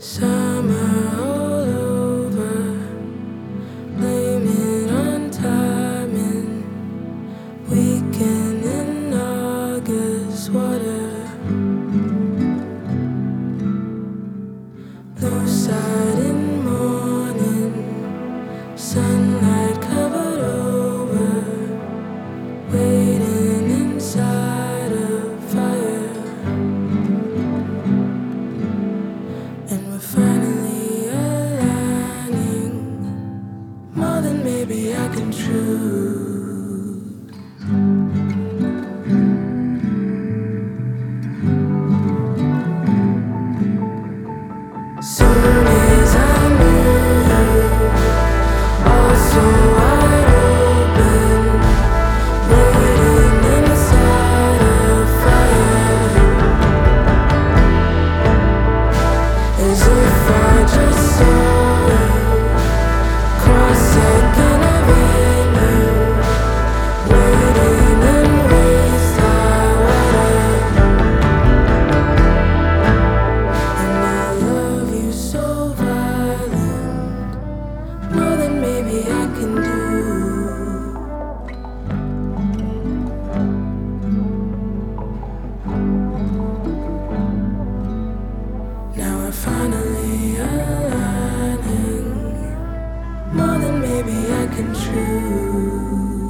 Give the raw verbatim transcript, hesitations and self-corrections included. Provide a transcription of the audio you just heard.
Summer all over, blame it on timing. Weekend in August water, blue side in morning, sunlight covered over, waiting inside a fire. And we're finally aligning, more than maybe I can choose. Soon as I knew you, all so wide open, waiting inside a fire, as if I just saw you cross Second Avenue, waiting in waist high water. And I love you so violent, more than maybe I can do. Now we're finally aligning, more than maybe I can choose.